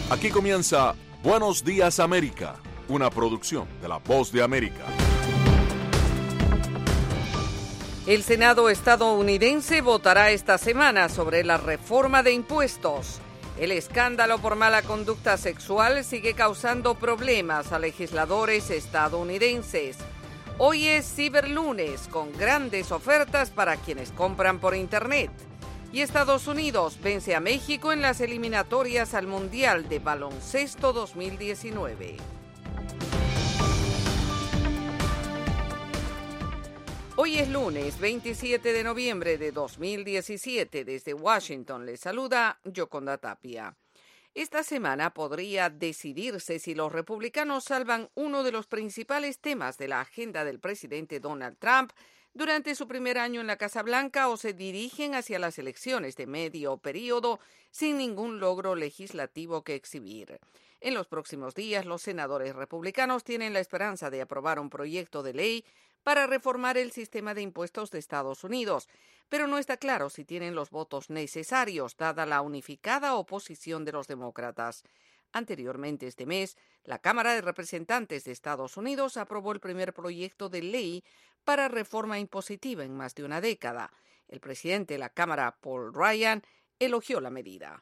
Aquí comienza Buenos Días América, una producción de La Voz de América. El Senado estadounidense votará esta semana sobre la reforma de impuestos. El escándalo por mala conducta sexual sigue causando problemas a legisladores estadounidenses. Hoy es Ciberlunes, con grandes ofertas para quienes compran por Internet. Y Estados Unidos vence a México en las eliminatorias al Mundial de Baloncesto 2019. Hoy es lunes 27 de noviembre de 2017. Desde Washington les saluda Yoconda Tapia. Esta semana podría decidirse si los republicanos salvan uno de los principales temas de la agenda del presidente Donald Trump durante su primer año en la Casa Blanca o se dirigen hacia las elecciones de medio periodo sin ningún logro legislativo que exhibir. En los próximos días, los senadores republicanos tienen la esperanza de aprobar un proyecto de ley para reformar el sistema de impuestos de Estados Unidos, pero no está claro si tienen los votos necesarios, dada la unificada oposición de los demócratas. Anteriormente este mes, la Cámara de Representantes de Estados Unidos aprobó el primer proyecto de ley para reforma impositiva en más de una década. El presidente de la Cámara, Paul Ryan, elogió la medida.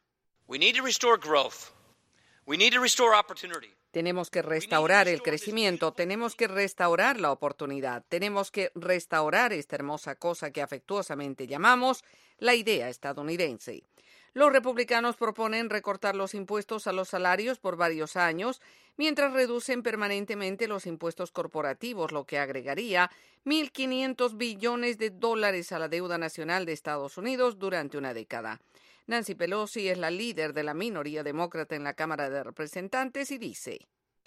Tenemos que restaurar el crecimiento, tenemos que restaurar la oportunidad, tenemos que restaurar esta hermosa cosa que afectuosamente llamamos la idea estadounidense. Los republicanos proponen recortar los impuestos a los salarios por varios años, mientras reducen permanentemente los impuestos corporativos, lo que agregaría $1.500 billones a la deuda nacional de Estados Unidos durante una década. Nancy Pelosi es la líder de la minoría demócrata en la Cámara de Representantes y dice: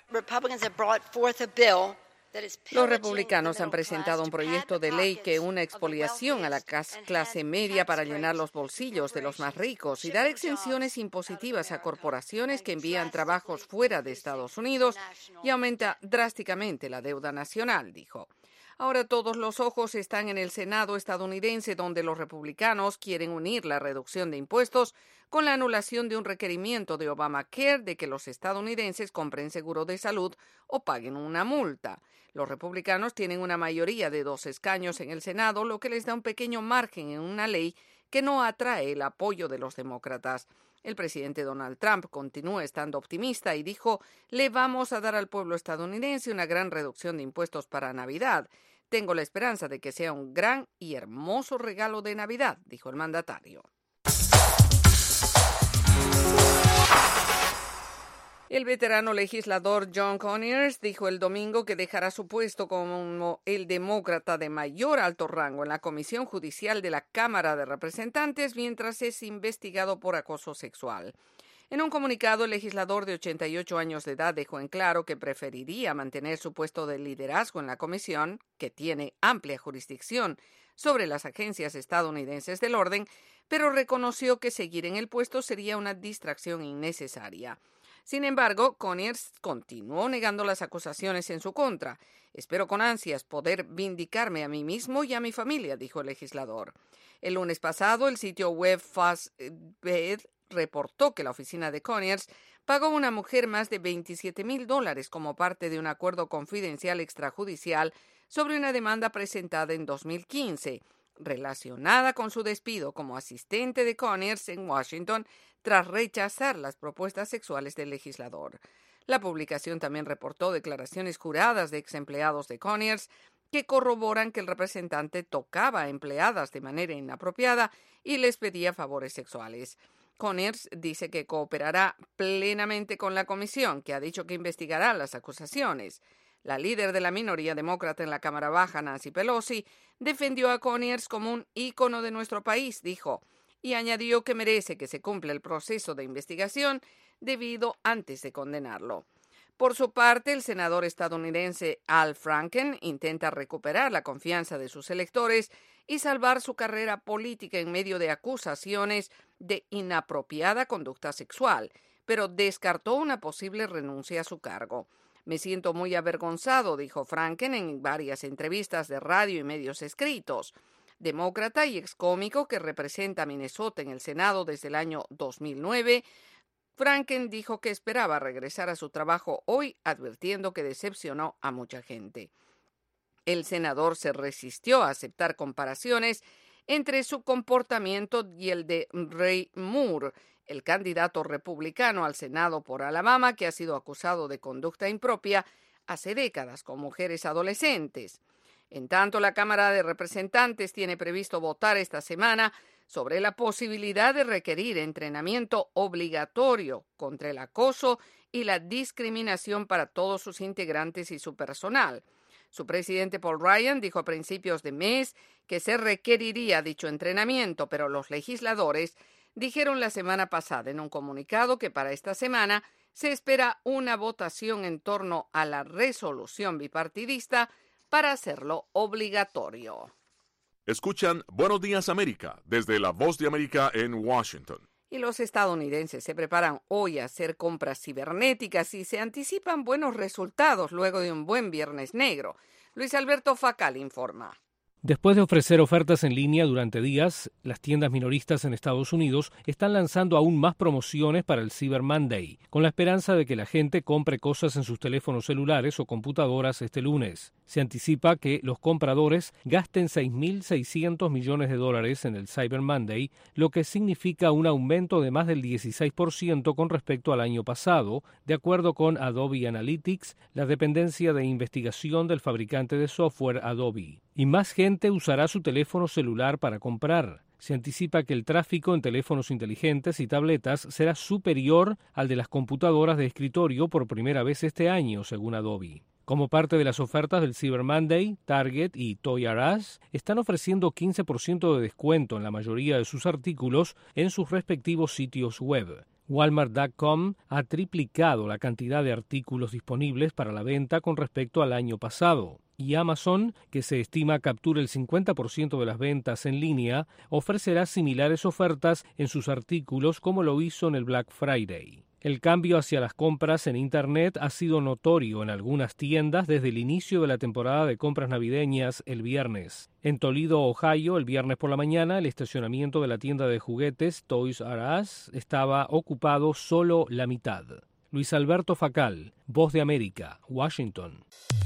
los republicanos han presentado un proyecto de ley que una expoliación a la clase media para llenar los bolsillos de los más ricos y dar exenciones impositivas a corporaciones que envían trabajos fuera de Estados Unidos y aumenta drásticamente la deuda nacional, dijo. Ahora todos los ojos están en el Senado estadounidense, donde los republicanos quieren unir la reducción de impuestos con la anulación de un requerimiento de Obamacare de que los estadounidenses compren seguro de salud o paguen una multa. Los republicanos tienen una mayoría de 2 escaños en el Senado, lo que les da un pequeño margen en una ley que no atrae el apoyo de los demócratas. El presidente Donald Trump continúa estando optimista y dijo: le vamos a dar al pueblo estadounidense una gran reducción de impuestos para Navidad. Tengo la esperanza de que sea un gran y hermoso regalo de Navidad, dijo el mandatario. El veterano legislador John Conyers dijo el domingo que dejará su puesto como el demócrata de mayor alto rango en la Comisión Judicial de la Cámara de Representantes mientras es investigado por acoso sexual. En un comunicado, el legislador de 88 años de edad dejó en claro que preferiría mantener su puesto de liderazgo en la comisión, que tiene amplia jurisdicción sobre las agencias estadounidenses del orden, pero reconoció que seguir en el puesto sería una distracción innecesaria. Sin embargo, Conyers continuó negando las acusaciones en su contra. Espero con ansias poder vindicarme a mí mismo y a mi familia, dijo el legislador. El lunes pasado, el sitio web Fastbed reportó que la oficina de Conyers pagó a una mujer más de $27,000 como parte de un acuerdo confidencial extrajudicial sobre una demanda presentada en 2015, relacionada con su despido como asistente de Conyers en Washington tras rechazar las propuestas sexuales del legislador. La publicación también reportó declaraciones juradas de exempleados de Conyers que corroboran que el representante tocaba a empleadas de manera inapropiada y les pedía favores sexuales. Conyers dice que cooperará plenamente con la comisión, que ha dicho que investigará las acusaciones. La líder de la minoría demócrata en la Cámara Baja, Nancy Pelosi, defendió a Conyers como un ícono de nuestro país, dijo, y añadió que merece que se cumpla el proceso de investigación debido antes de condenarlo. Por su parte, el senador estadounidense Al Franken intenta recuperar la confianza de sus electores y salvar su carrera política en medio de acusaciones de inapropiada conducta sexual, pero descartó una posible renuncia a su cargo. Me siento muy avergonzado, dijo Franken en varias entrevistas de radio y medios escritos. Demócrata y excómico que representa a Minnesota en el Senado desde el año 2009, Franken dijo que esperaba regresar a su trabajo hoy, advirtiendo que decepcionó a mucha gente. El senador se resistió a aceptar comparaciones entre su comportamiento y el de Ray Moore, el candidato republicano al Senado por Alabama, que ha sido acusado de conducta impropia hace décadas con mujeres adolescentes. En tanto, la Cámara de Representantes tiene previsto votar esta semana sobre la posibilidad de requerir entrenamiento obligatorio contra el acoso y la discriminación para todos sus integrantes y su personal. Su presidente Paul Ryan dijo a principios de mes que se requeriría dicho entrenamiento, pero los legisladores dijeron la semana pasada en un comunicado que para esta semana se espera una votación en torno a la resolución bipartidista para hacerlo obligatorio. Escuchan Buenos Días América desde La Voz de América en Washington. Y los estadounidenses se preparan hoy a hacer compras cibernéticas y se anticipan buenos resultados luego de un buen Viernes Negro. Luis Alberto Facal informa. Después de ofrecer ofertas en línea durante días, las tiendas minoristas en Estados Unidos están lanzando aún más promociones para el Cyber Monday, con la esperanza de que la gente compre cosas en sus teléfonos celulares o computadoras este lunes. Se anticipa que los compradores gasten $6.600 millones en el Cyber Monday, lo que significa un aumento de más del 16% con respecto al año pasado, de acuerdo con Adobe Analytics, la dependencia de investigación del fabricante de software Adobe. Y más gente usará su teléfono celular para comprar. Se anticipa que el tráfico en teléfonos inteligentes y tabletas será superior al de las computadoras de escritorio por primera vez este año, según Adobe. Como parte de las ofertas del Cyber Monday, Target y Toys R Us están ofreciendo 15% de descuento en la mayoría de sus artículos en sus respectivos sitios web. Walmart.com ha triplicado la cantidad de artículos disponibles para la venta con respecto al año pasado. Y Amazon, que se estima captura el 50% de las ventas en línea, ofrecerá similares ofertas en sus artículos como lo hizo en el Black Friday. El cambio hacia las compras en Internet ha sido notorio en algunas tiendas desde el inicio de la temporada de compras navideñas el viernes. En Toledo, Ohio, el viernes por la mañana, el estacionamiento de la tienda de juguetes Toys R Us estaba ocupado solo la mitad. Luis Alberto Facal, Voz de América, Washington.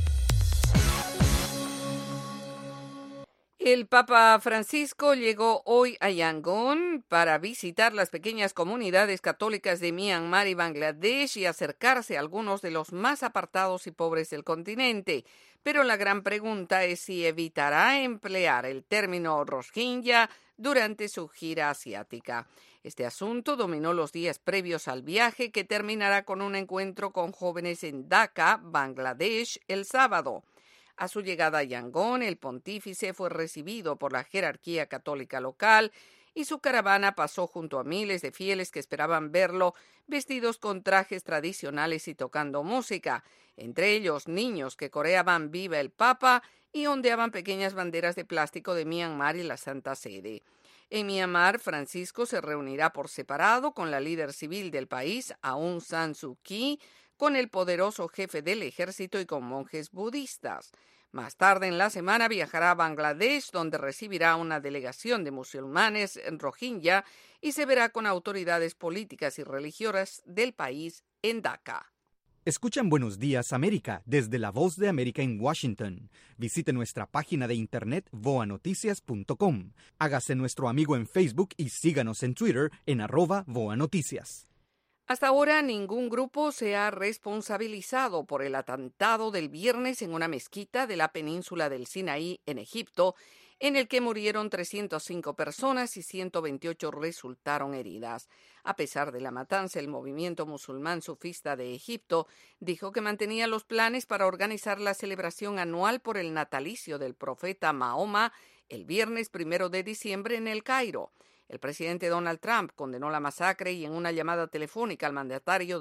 El Papa Francisco llegó hoy a Yangon para visitar las pequeñas comunidades católicas de Myanmar y Bangladesh y acercarse a algunos de los más apartados y pobres del continente. Pero la gran pregunta es si evitará emplear el término Rohingya durante su gira asiática. Este asunto dominó los días previos al viaje, que terminará con un encuentro con jóvenes en Dhaka, Bangladesh, el sábado. A su llegada a Yangon, el pontífice fue recibido por la jerarquía católica local y su caravana pasó junto a miles de fieles que esperaban verlo vestidos con trajes tradicionales y tocando música, entre ellos niños que coreaban «Viva el Papa» y ondeaban pequeñas banderas de plástico de Myanmar y la Santa Sede. En Myanmar, Francisco se reunirá por separado con la líder civil del país, Aung San Suu Kyi, con el poderoso jefe del ejército y con monjes budistas. Más tarde en la semana viajará a Bangladesh, donde recibirá una delegación de musulmanes Rohingya y se verá con autoridades políticas y religiosas del país en Dhaka. Escuchan Buenos Días América desde La Voz de América en Washington. Visite nuestra página de internet voanoticias.com. Hágase nuestro amigo en Facebook y síganos en Twitter en @voanoticias. Hasta ahora ningún grupo se ha responsabilizado por el atentado del viernes en una mezquita de la península del Sinaí en Egipto, en el que murieron 305 personas y 128 resultaron heridas. A pesar de la matanza, el movimiento musulmán sufista de Egipto dijo que mantenía los planes para organizar la celebración anual por el natalicio del profeta Mahoma el viernes 1 de diciembre en El Cairo. El presidente Donald Trump condenó la masacre y en una llamada telefónica al mandatario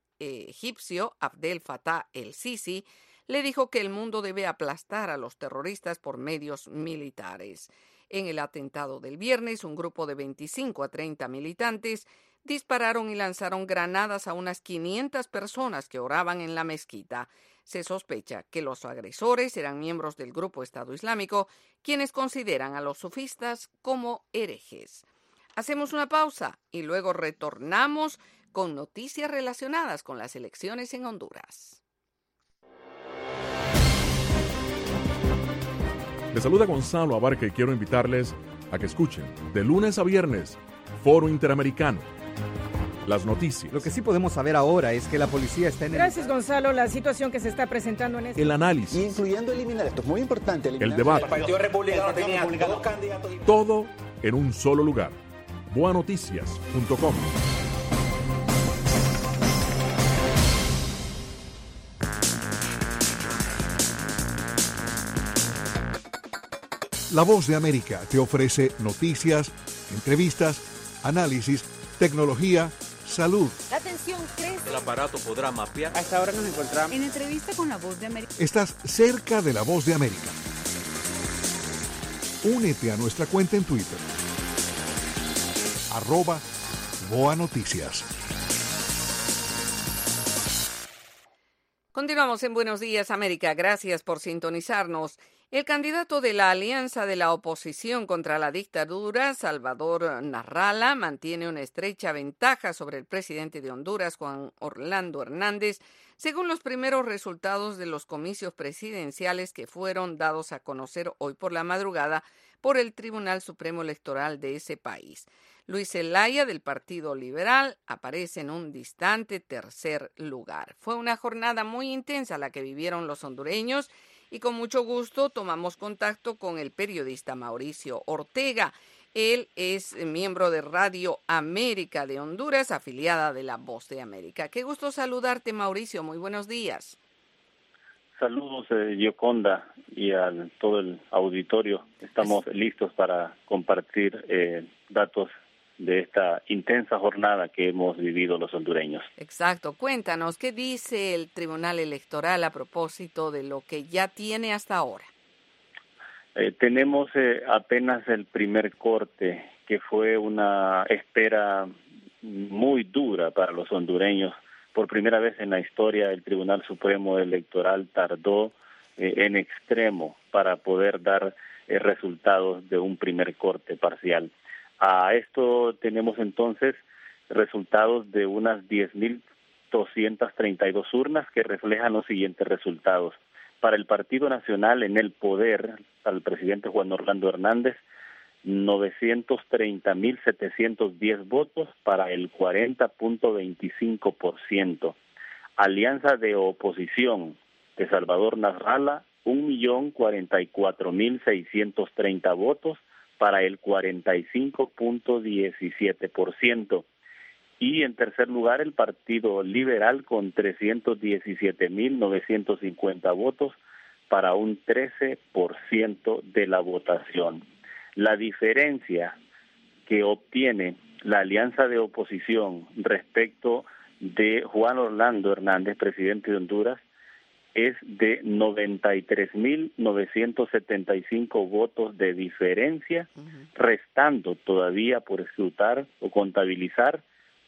egipcio Abdel Fattah el-Sisi le dijo que el mundo debe aplastar a los terroristas por medios militares. En el atentado del viernes, un grupo de 25 a 30 militantes dispararon y lanzaron granadas a unas 500 personas que oraban en la mezquita. Se sospecha que los agresores eran miembros del grupo Estado Islámico, quienes consideran a los sufistas como herejes. Hacemos una pausa y luego retornamos con noticias relacionadas con las elecciones en Honduras. Les saluda Gonzalo Abarca y quiero invitarles a que escuchen de lunes a viernes Foro Interamericano. Las noticias. Lo que sí podemos saber ahora es que la policía está en el... Gracias, Gonzalo. La situación que se está presentando en este... El análisis. Incluyendo eliminar, esto es muy importante. El debate. El Partido Republicano tenía dos candidatos. Todo en un solo lugar. Boanoticias.com. La Voz de América te ofrece noticias, entrevistas, análisis, tecnología, salud. La tensión crece. El aparato podrá mapear. A esta hora nos encontramos En entrevista con La Voz de América. Estás cerca de La Voz de América. Únete a nuestra cuenta en Twitter. @BoaNoticias. Continuamos en Buenos Días, América. Gracias por sintonizarnos. El candidato de la Alianza de la Oposición contra la Dictadura, Salvador Narrala, mantiene una estrecha ventaja sobre el presidente de Honduras, Juan Orlando Hernández, según los primeros resultados de los comicios presidenciales que fueron dados a conocer hoy por la madrugada por el Tribunal Supremo Electoral de ese país. Luis Zelaya, del Partido Liberal, aparece en un distante tercer lugar. Fue una jornada muy intensa la que vivieron los hondureños y con mucho gusto tomamos contacto con el periodista Mauricio Ortega. Él es miembro de Radio América de Honduras, afiliada de La Voz de América. Qué gusto saludarte, Mauricio. Muy buenos días. Saludos, Yoconda, y a todo el auditorio. Estamos listos para compartir datos de esta intensa jornada que hemos vivido los hondureños. Exacto. Cuéntanos, ¿qué dice el Tribunal Electoral a propósito de lo que ya tiene hasta ahora? Tenemos apenas el primer corte, que fue una espera muy dura para los hondureños. Por primera vez en la historia, el Tribunal Supremo Electoral tardó en extremo para poder dar resultados de un primer corte parcial. A esto tenemos entonces resultados de unas 10.232 urnas que reflejan los siguientes resultados. Para el Partido Nacional en el poder, al presidente Juan Orlando Hernández, 930.710 votos para el 40.25%. Alianza de Oposición de Salvador Narrala, 1.044.630 votos para el 45.17%. Y en tercer lugar, el Partido Liberal con 317.950 votos para un 13% de la votación. La diferencia que obtiene la alianza de oposición respecto de Juan Orlando Hernández, presidente de Honduras, es de 93.975 votos de diferencia, restando todavía por escrutar o contabilizar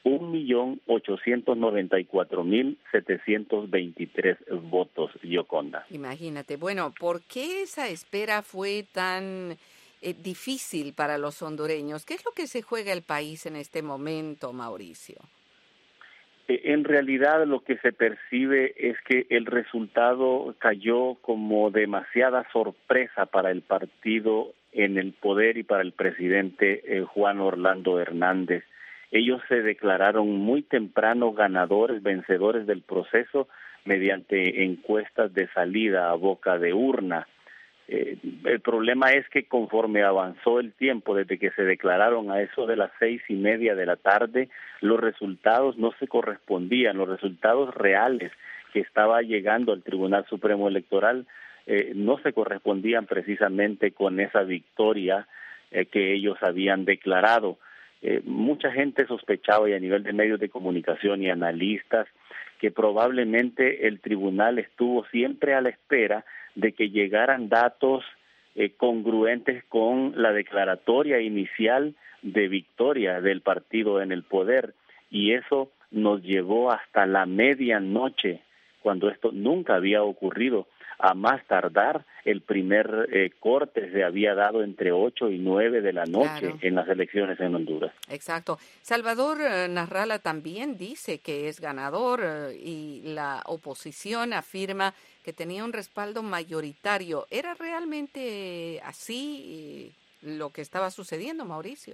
1.894.723 votos, Yoconda. Imagínate. Bueno, ¿por qué esa espera fue tan difícil para los hondureños? ¿Qué es lo que se juega el país en este momento, Mauricio? En realidad lo que se percibe es que el resultado cayó como demasiada sorpresa para el partido en el poder y para el presidente Juan Orlando Hernández. Ellos se declararon muy temprano ganadores, vencedores del proceso mediante encuestas de salida a boca de urna. El problema es que conforme avanzó el tiempo, desde que se declararon a eso de las 6:30 de la tarde, los resultados no se correspondían, los resultados reales que estaba llegando al Tribunal Supremo Electoral no se correspondían precisamente con esa victoria que ellos habían declarado. Mucha gente sospechaba, y a nivel de medios de comunicación y analistas, que probablemente el tribunal estuvo siempre a la espera de que llegaran datos congruentes con la declaratoria inicial de victoria del partido en el poder, y eso nos llevó hasta la medianoche, cuando esto nunca había ocurrido, a más tardar el primer corte se había dado entre 8 y 9 de la noche en las elecciones en Honduras. Exacto. Salvador Nasralla también dice que es ganador y la oposición afirma que tenía un respaldo mayoritario. ¿Era realmente así lo que estaba sucediendo, Mauricio?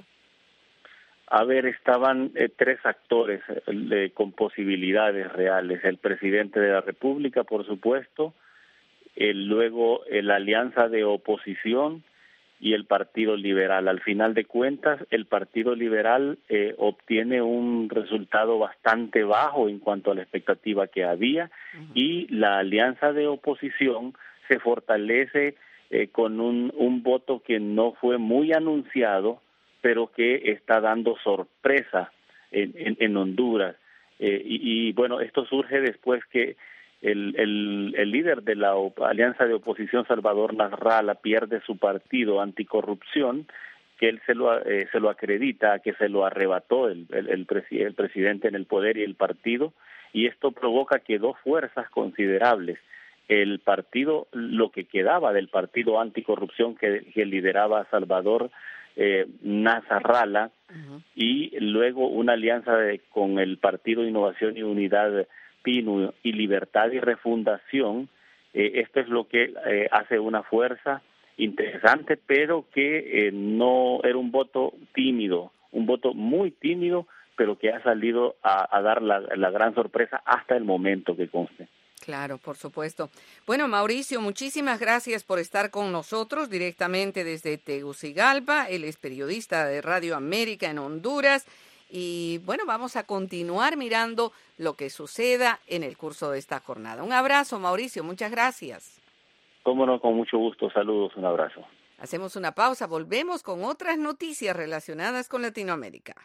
A ver, estaban 3 actores con posibilidades reales. El presidente de la República, por supuesto, luego la alianza de oposición y el Partido Liberal. Al final de cuentas, el Partido Liberal obtiene un resultado bastante bajo en cuanto a la expectativa que había, y la alianza de oposición se fortalece con un voto que no fue muy anunciado, pero que está dando sorpresa en Honduras. Y bueno, esto surge después que el líder de la alianza de oposición, Salvador Nasralla, pierde su partido anticorrupción, que él se lo acredita, que se lo arrebató el presidente en el poder y el partido, y esto provoca que 2 fuerzas considerables, el partido, lo que quedaba del partido anticorrupción que lideraba Salvador Nasralla, y luego una alianza con el Partido Innovación y Unidad PINU y Libertad y Refundación. Esto es lo que hace una fuerza interesante, pero que no era un voto tímido, un voto muy tímido, pero que ha salido a dar la gran sorpresa hasta el momento, que conste. Claro, por supuesto. Bueno, Mauricio, muchísimas gracias por estar con nosotros directamente desde Tegucigalpa. Él es periodista de Radio América en Honduras. Y bueno, vamos a continuar mirando lo que suceda en el curso de esta jornada. Un abrazo, Mauricio, muchas gracias. Cómo no, con mucho gusto. Saludos, un abrazo. Hacemos una pausa, volvemos con otras noticias relacionadas con Latinoamérica.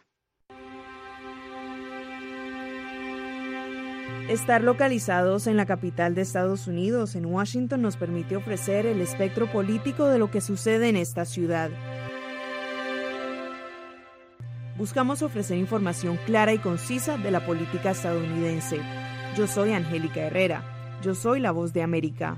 Estar localizados en la capital de Estados Unidos, en Washington, nos permite ofrecer el espectro político de lo que sucede en esta ciudad. Buscamos ofrecer información clara y concisa de la política estadounidense. Yo soy Angélica Herrera. Yo soy la Voz de América.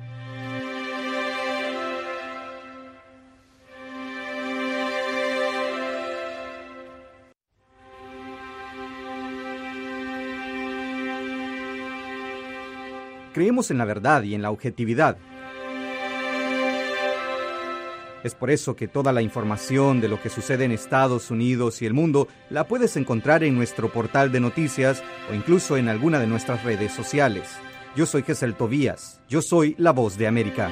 Creemos en la verdad y en la objetividad. Es por eso que toda la información de lo que sucede en Estados Unidos y el mundo la puedes encontrar en nuestro portal de noticias o incluso en alguna de nuestras redes sociales. Yo soy Gesel Tobías. Yo soy la Voz de América.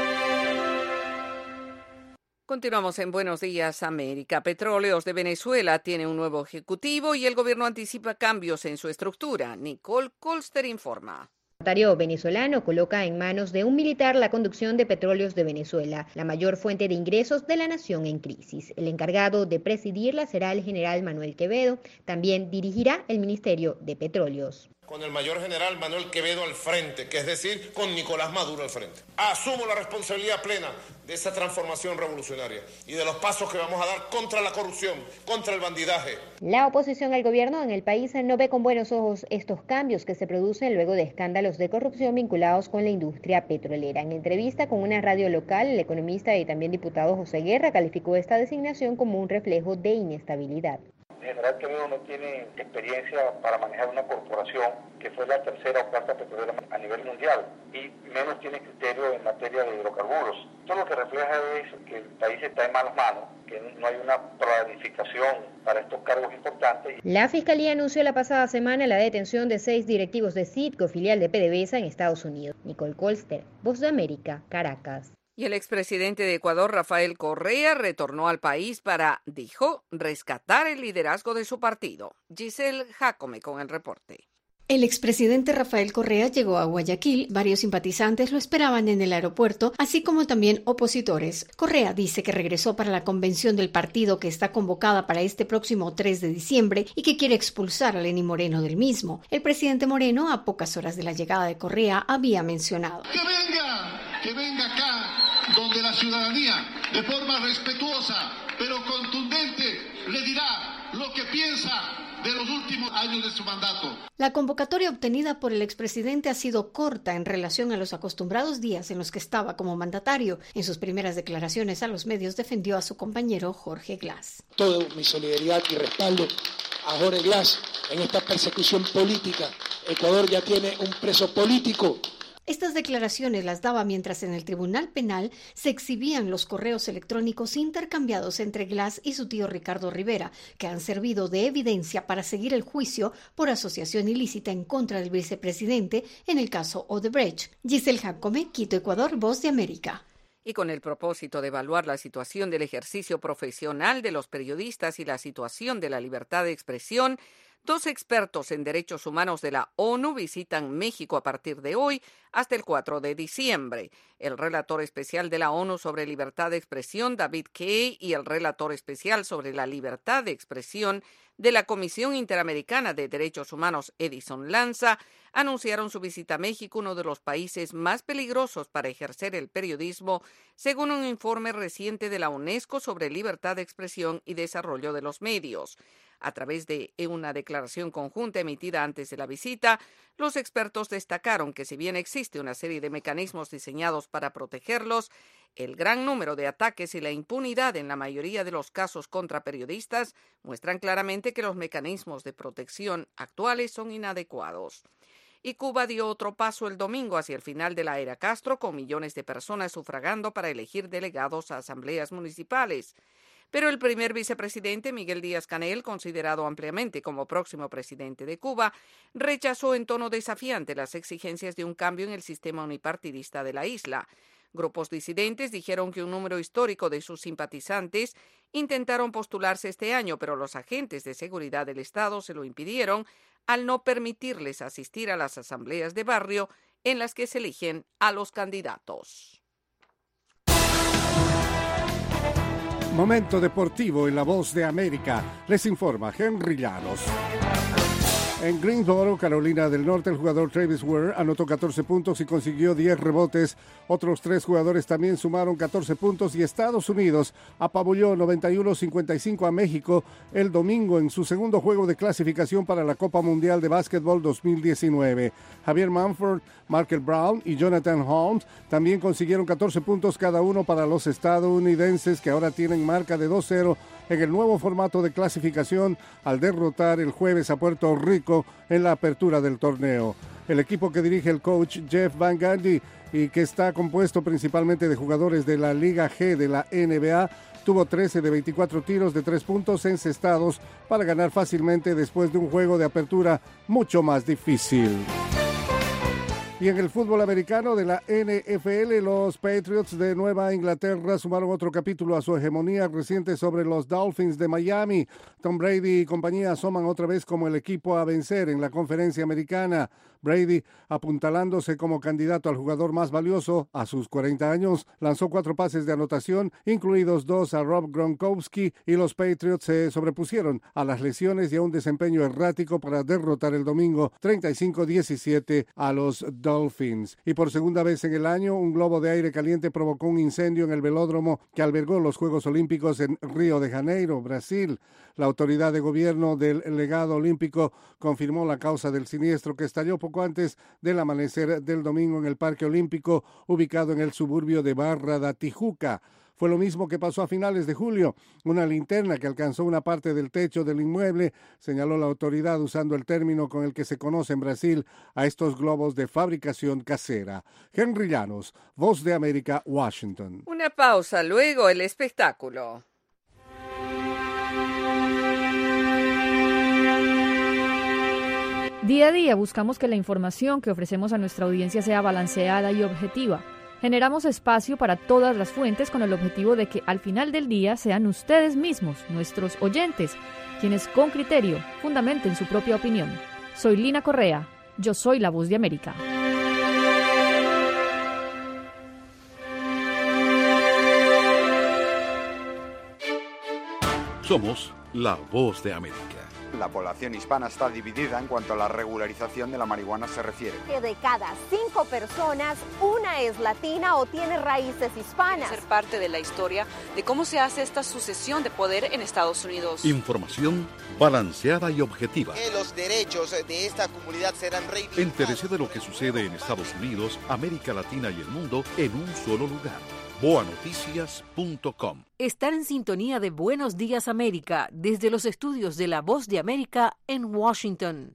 Continuamos en Buenos Días, América. Petróleos de Venezuela tiene un nuevo ejecutivo y el gobierno anticipa cambios en su estructura. Nicole Colster informa. El mandatario venezolano coloca en manos de un militar la conducción de Petróleos de Venezuela, la mayor fuente de ingresos de la nación en crisis. El encargado de presidirla será el general Manuel Quevedo. También dirigirá el Ministerio de Petróleos. Con el mayor general Manuel Quevedo al frente, que es decir, con Nicolás Maduro al frente. Asumo la responsabilidad plena de esa transformación revolucionaria y de los pasos que vamos a dar contra la corrupción, contra el bandidaje. La oposición al gobierno en el país no ve con buenos ojos estos cambios que se producen luego de escándalos de corrupción vinculados con la industria petrolera. En entrevista con una radio local, el economista y también diputado José Guerra calificó esta designación como un reflejo de inestabilidad. El general Quevedo no tiene experiencia para manejar una corporación que fue la tercera o cuarta petrolera a nivel mundial y menos tiene criterio en materia de hidrocarburos. Esto lo que refleja es que el país está en malas manos, que no hay una planificación para estos cargos importantes. La Fiscalía anunció la pasada semana la detención de 6 directivos de Citgo, filial de PDVSA en Estados Unidos. Nicole Colster, Voz de América, Caracas. Y el expresidente de Ecuador, Rafael Correa, retornó al país para, dijo, rescatar el liderazgo de su partido. Giselle Jacome con el reporte. El expresidente Rafael Correa llegó a Guayaquil, varios simpatizantes lo esperaban en el aeropuerto, así como también opositores. Correa dice que regresó para la convención del partido que está convocada para este próximo 3 de diciembre y que quiere expulsar a Lenín Moreno del mismo. El presidente Moreno, a pocas horas de la llegada de Correa, había mencionado: que venga acá, donde la ciudadanía, de forma respetuosa pero contundente, le dirá lo que piensa de los últimos años de su mandato. La convocatoria obtenida por el expresidente ha sido corta en relación a los acostumbrados días en los que estaba como mandatario. En sus primeras declaraciones a los medios defendió a su compañero Jorge Glass. Toda mi solidaridad y respaldo a Jorge Glass en esta persecución política. Ecuador ya tiene un preso político. Estas declaraciones las daba mientras en el Tribunal Penal se exhibían los correos electrónicos intercambiados entre Glass y su tío Ricardo Rivera, que han servido de evidencia para seguir el juicio por asociación ilícita en contra del vicepresidente en el caso Odebrecht. Giselle Jacome, Quito, Ecuador, Voz de América. Y con el propósito de evaluar la situación del ejercicio profesional de los periodistas y la situación de la libertad de expresión, 2 expertos en derechos humanos de la ONU visitan México a partir de hoy hasta el 4 de diciembre. El relator especial de la ONU sobre libertad de expresión, David Kaye, y el relator especial sobre la libertad de expresión de la Comisión Interamericana de Derechos Humanos, Edison Lanza, anunciaron su visita a México, uno de los países más peligrosos para ejercer el periodismo, según un informe reciente de la UNESCO sobre libertad de expresión y desarrollo de los medios. A través de una declaración conjunta emitida antes de la visita, los expertos destacaron que si bien existe una serie de mecanismos diseñados para protegerlos, el gran número de ataques y la impunidad en la mayoría de los casos contra periodistas muestran claramente que los mecanismos de protección actuales son inadecuados. Y Cuba dio otro paso el domingo hacia el final de la era Castro, con millones de personas sufragando para elegir delegados a asambleas municipales. Pero el primer vicepresidente, Miguel Díaz-Canel, considerado ampliamente como próximo presidente de Cuba, rechazó en tono desafiante las exigencias de un cambio en el sistema unipartidista de la isla. Grupos disidentes dijeron que un número histórico de sus simpatizantes intentaron postularse este año, pero los agentes de seguridad del Estado se lo impidieron al no permitirles asistir a las asambleas de barrio en las que se eligen a los candidatos. Momento deportivo en La Voz de América. Les informa Henry Llanos. En Greensboro, Carolina del Norte, el jugador Travis Ware anotó 14 puntos y consiguió 10 rebotes. Otros 3 jugadores también sumaron 14 puntos y Estados Unidos apabulló 91-55 a México el domingo en su segundo juego de clasificación para la Copa Mundial de Básquetbol 2019. Javier Manford, Markel Brown y Jonathan Holmes también consiguieron 14 puntos cada uno para los estadounidenses, que ahora tienen marca de 2-0 en el nuevo formato de clasificación al derrotar el jueves a Puerto Rico en la apertura del torneo. El equipo que dirige el coach Jeff Van Gundy y que está compuesto principalmente de jugadores de la Liga G de la NBA, tuvo 13 de 24 tiros de 3 puntos encestados para ganar fácilmente después de un juego de apertura mucho más difícil. Y en el fútbol americano de la NFL, los Patriots de Nueva Inglaterra sumaron otro capítulo a su hegemonía reciente sobre los Dolphins de Miami. Tom Brady y compañía asoman otra vez como el equipo a vencer en la conferencia americana. Brady, apuntalándose como candidato al jugador más valioso a sus 40 años, lanzó 4 pases de anotación, incluidos 2 a Rob Gronkowski, y los Patriots se sobrepusieron a las lesiones y a un desempeño errático para derrotar el domingo 35-17 a los Dolphins. Y por segunda vez en el año, un globo de aire caliente provocó un incendio en el velódromo que albergó los Juegos Olímpicos en Río de Janeiro, Brasil. La autoridad de gobierno del legado olímpico confirmó la causa del siniestro, que estalló poco antes del amanecer del domingo en el Parque Olímpico, ubicado en el suburbio de Barra da Tijuca. Fue lo mismo que pasó a finales de julio. Una linterna que alcanzó una parte del techo del inmueble, señaló la autoridad usando el término con el que se conoce en Brasil a estos globos de fabricación casera. Henry Llanos, Voz de América, Washington. Una pausa, luego el espectáculo. Día a día buscamos que la información que ofrecemos a nuestra audiencia sea balanceada y objetiva. Generamos espacio para todas las fuentes con el objetivo de que al final del día sean ustedes mismos, nuestros oyentes, quienes con criterio fundamenten su propia opinión. Soy Lina Correa, yo soy la Voz de América. Somos La Voz de América. La población hispana está dividida en cuanto a la regularización de la marihuana se refiere. Que de cada 5 personas, una es latina o tiene raíces hispanas. Ser parte de la historia de cómo se hace esta sucesión de poder en Estados Unidos. Información balanceada y objetiva. Que los derechos de esta comunidad serán reivindicados. Entérese de lo que sucede en Estados Unidos, América Latina y el mundo en un solo lugar. boanoticias.com. Estar en sintonía de Buenos Días América desde los estudios de La Voz de América en Washington.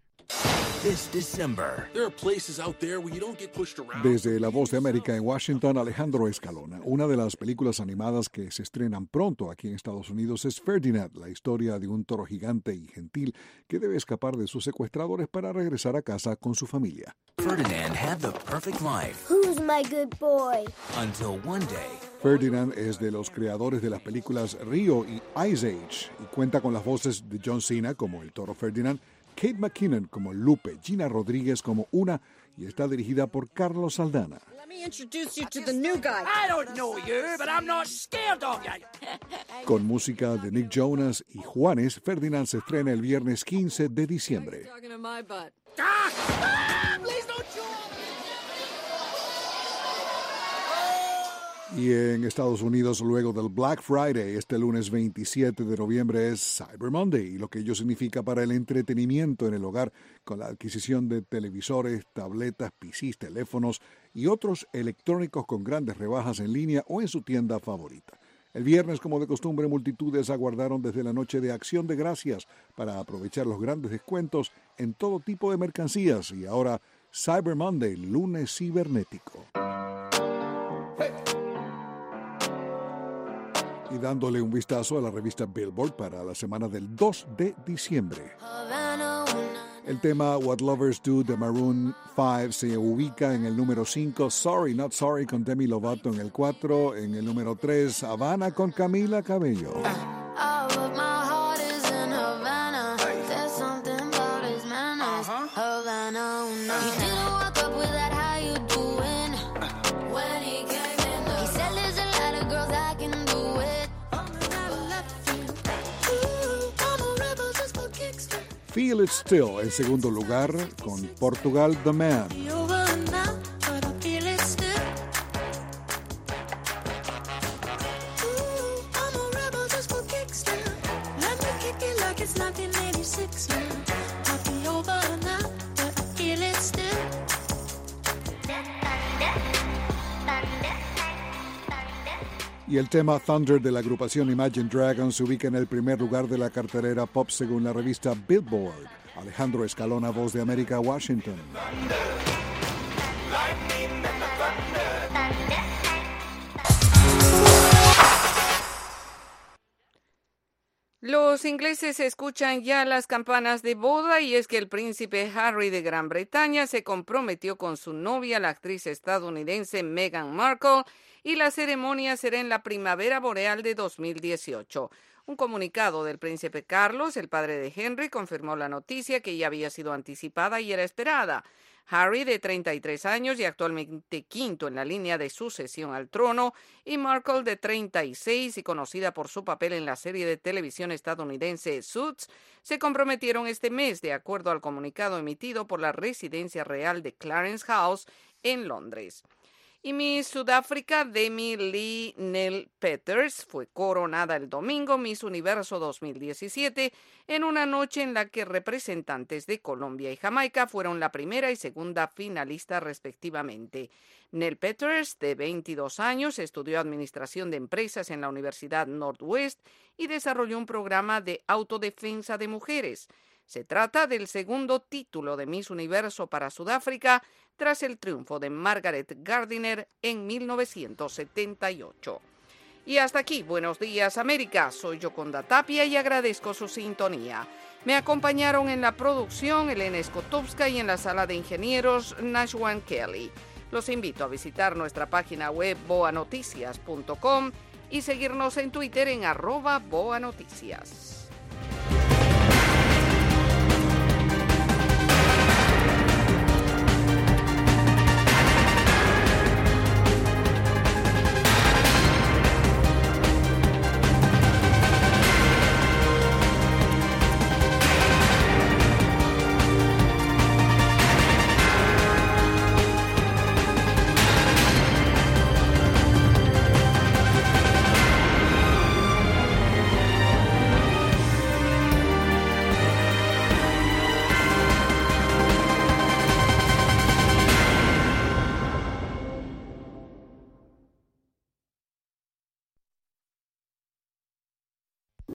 Desde La Voz de América en Washington, Alejandro Escalona. Una de las películas animadas que se estrenan pronto aquí en Estados Unidos es Ferdinand, la historia de un toro gigante y gentil que debe escapar de sus secuestradores para regresar a casa con su familia. Ferdinand had the perfect life. Who's my good boy? Until one day. Ferdinand es de los creadores de las películas Rio y Ice Age y cuenta con las voces de John Cena como el toro Ferdinand, Kate McKinnon como Lupe, Gina Rodríguez como Una y está dirigida por Carlos Saldana. Let me introduce you to the new guy. I don't know you, but I'm not scared of you. Con música de Nick Jonas y Juanes, Ferdinand se estrena el viernes 15 de diciembre. Y en Estados Unidos, luego del Black Friday, este lunes 27 de noviembre es Cyber Monday, y lo que ello significa para el entretenimiento en el hogar con la adquisición de televisores, tabletas, PCs, teléfonos y otros electrónicos con grandes rebajas en línea o en su tienda favorita. El viernes, como de costumbre, multitudes aguardaron desde la noche de Acción de Gracias para aprovechar los grandes descuentos en todo tipo de mercancías, y ahora Cyber Monday, lunes cibernético. Y dándole un vistazo a la revista Billboard para la semana del 2 de diciembre. El tema What Lovers Do de Maroon 5 se ubica en el número 5, Sorry Not Sorry con Demi Lovato en el 4, en el número 3, Havana con Camila Cabello. Feel It Still en segundo lugar con Portugal The Man. Y el tema Thunder de la agrupación Imagine Dragons se ubica en el primer lugar de la cartelera pop según la revista Billboard. Alejandro Escalona, Voz de América, Washington. Los ingleses escuchan ya las campanas de boda, y es que el príncipe Harry de Gran Bretaña se comprometió con su novia, la actriz estadounidense Meghan Markle, y la ceremonia será en la primavera boreal de 2018. Un comunicado del príncipe Carlos, el padre de Henry, confirmó la noticia, que ya había sido anticipada y era esperada. Harry, de 33 años y actualmente quinto en la línea de sucesión al trono, y Markle, de 36 y conocida por su papel en la serie de televisión estadounidense Suits, se comprometieron este mes, de acuerdo al comunicado emitido por la residencia real de Clarence House en Londres. Y Miss Sudáfrica, Demi Lee Nel Peters, fue coronada el domingo Miss Universo 2017 en una noche en la que representantes de Colombia y Jamaica fueron la primera y segunda finalista respectivamente. Nel Peters, de 22 años, estudió Administración de Empresas en la Universidad Northwest y desarrolló un programa de autodefensa de mujeres. Se trata del segundo título de Miss Universo para Sudáfrica tras el triunfo de Margaret Gardiner en 1978. Y hasta aquí, Buenos Días América. Soy Yoconda Tapia y agradezco su sintonía. Me acompañaron en la producción Elena Skotowska y en la sala de ingenieros Nashwan Kelly. Los invito a visitar nuestra página web boanoticias.com y seguirnos en Twitter en @boanoticias.